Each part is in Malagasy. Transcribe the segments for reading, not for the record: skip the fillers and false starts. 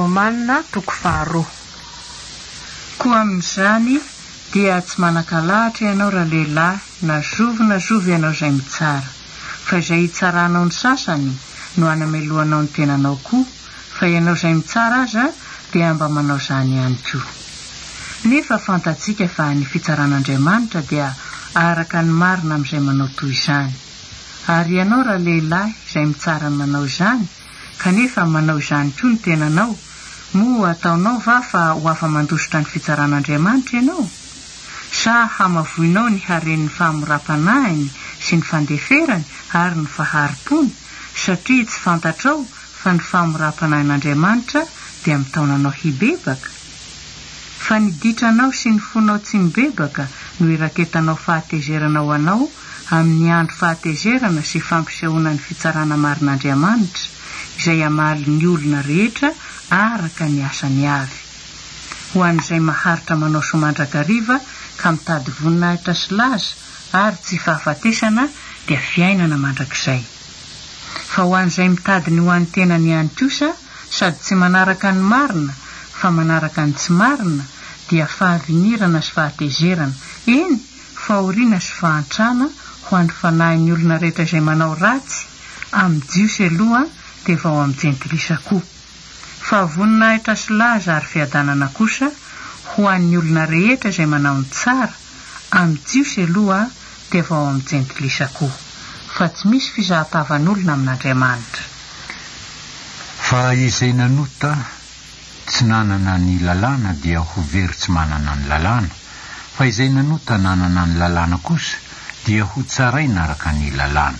Romanina 2:2. Koa amin'izany dia tsy manan-kalahatra ianao raha lehilahy na zovo ianao izay mitsara, fa izay hitsaranao ny sasany no anameloanao ny tenanao koa, fa ianao izay mitsara aza dia mba manao izany ihany koa. Nefa fantatsika fa ny fitsaran'Andriamanitra dia araka ny marina amin'izay manao toy izany. Ary ianao raha lehilahy izay mitsara manao izany, kanefa manao izany koa ny tenanao, moa ataonao va fa ho afa-mandositra ny fitsaran'Andriamanitra ianao? Sa hamavoinao ny haren'ny famoram-panahiny sy ny fandeferany ary ny faharipony, satria tsy fantatrao fa ny famoram-panahin'Andriamanitra dia mitaonanao hibebaka. Fa ny ditranao sy ny fonao tsy mibebaka no iraketanao fahatezeranao anao amin'ny andro fahatezerana sy fampisehoana ny fitsarana marin'Andriamanitra, izay hamaly ny olona rehetra araka ny asany avy. Ho an'izay maharitra manao somandrakariva ka mitady voninahitra sy laza ary tsy fahafatesana dia fiainana mandrakizay. Fa ho an'izay mitady ny ho an'ny tenany ihany kosa sady tsy manaraka ny marina fa manaraka ny tsy marina dia fahavinirana sy fahatezerana, eny fahoriana sy fahantrana ho an'ny fanahin'ny olona rehetra izay manao ratsy amin'ny jiosy aloha dia vao amin'ny jentilisa koa. Fa voninahitra sy laza ary fiadanana kosa ho an'ny olona rehetra izay manao ny tsara amin'ny jiosy aloha dia vao amin'ny jentilisa koa. Fa tsy misy fizahatavan'olona amin'Andriamanitra. Fa izay nanota tsy nanana ny lalàna dia ho very tsy manana ny lalàna, fa izay nanota nanana ny lalàna kosa dia ho tsaraina araka ny lalàna.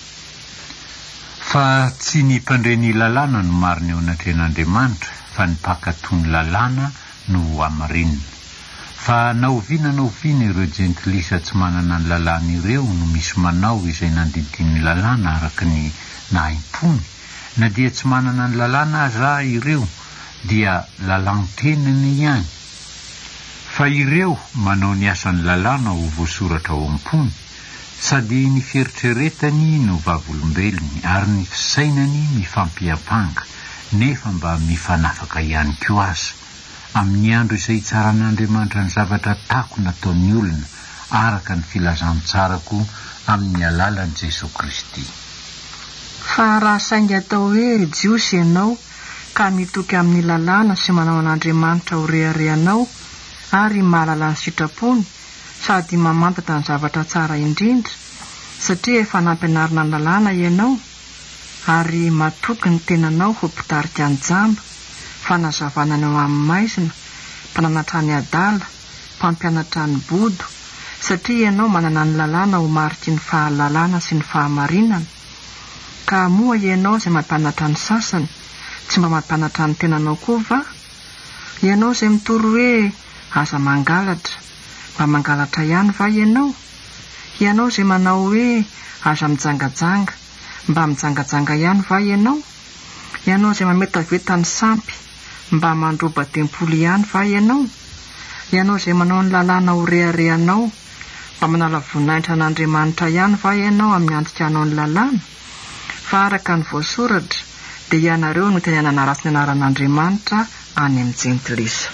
Fa tsy ny mpandray ny lalàna no marina eo anatren'Andriamanitra, fa ny mpakatoa ny lalàna no amarinina. Fa naoviana ireo jentilisa tsy manana ny lalàna ireo no misy manao izay nandidiny lalàna araka ny nahim-pony, na dia tsy manana ny lalàna aza ireo dia lalàna-tenany ihany. Fa ireo manao ny asan'ny lalàna ho voasoratra ao am-pony, sady ny fieritreretany no vavolombelony ary ny fisainany mifampiapanga, nefa mba mifanafaka ihany koa aza amin'ny andro izay hitsaran'Andriamanitra ny zavatra tako nataon'ny olona araka ny filazantsarako amin'ny alalan'i Jesosy Kristy. Fa raha saingy atao hoe jiosy ianao ka mitoky amin'ny lalàna sy manao an'Andriamanitra ho reharehanao ary mahalala ny sitrapony sady mamantatra ny zavatra tsara indrindra, satria efa nampianarina ny lalàna ianao ary matoky ny tenanao ho mpitarika ny jamba, fanazavana ny eo amin'ny maizina, mpananatra ny adala, mpampianatra ny bodo, satria ianao manana ny lalàna ho mariky ny fahalalàna sy ny fahamarinana. Ka moa ianao izay mampianatra ny sasany, tsy mba mampianatra ny tenanao koa va? Ianao izay mitory hoe aza mangalatra, mba mangalatra ihany va ianao? Ianao izay manao hoe aza mijangajanga, mba mijangajanga ihany va ianao? Ianao izay mametaveta ny sampy, mba mandroba tempolo ihany va ianao? Ianao izay manao ny lalàna ho reharehanao, mba manala voninahitra an'Andriamanitra ihany va ianao amin'ny antokanao ny lalàna? Fa araka ny voasoratra dia ianareo no tena nanaratsy ny anaran'Andriamanitra any amin'ny jentilisa.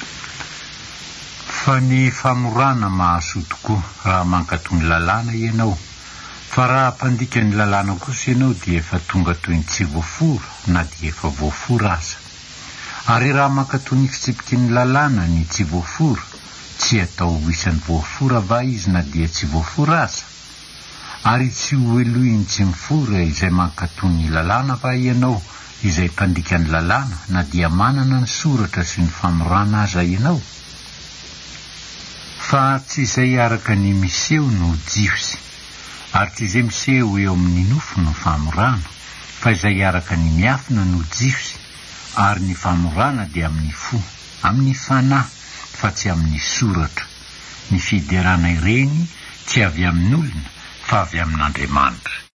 Fa ny famorana mahasoa tokoa raha mankatoa ny lalàna ianao, fa raha mpandika ny lalàna kosa ianao dia efa tonga toy ny tsy voafora na dia efa voafora aza. Ary raha mankatoa ny fitsipiky ny lalàna ny tsy voafora, tsy atao ho isan'ny voafora va izy na dia tsy voafora aza? Ary tsy ho elohiny tsy mifora izay mankatoa ny lalàna va ianao izay mpandika ny lalàna na dia manana ny soratra sy ny famorana aza ianao? Fa tsy izay araka ny miseho no jiosy, ary tsy izay miseho eo amin'ny nofo no famorana, fa izay araka ny miafina no jiosy, ary ny famorana dia amin'ny fo, amin'ny fanahy, fa tsy amin'ny soratra. Ny fiderana ireny tsy avy amin'olona fa avy amin'Andriamanitra.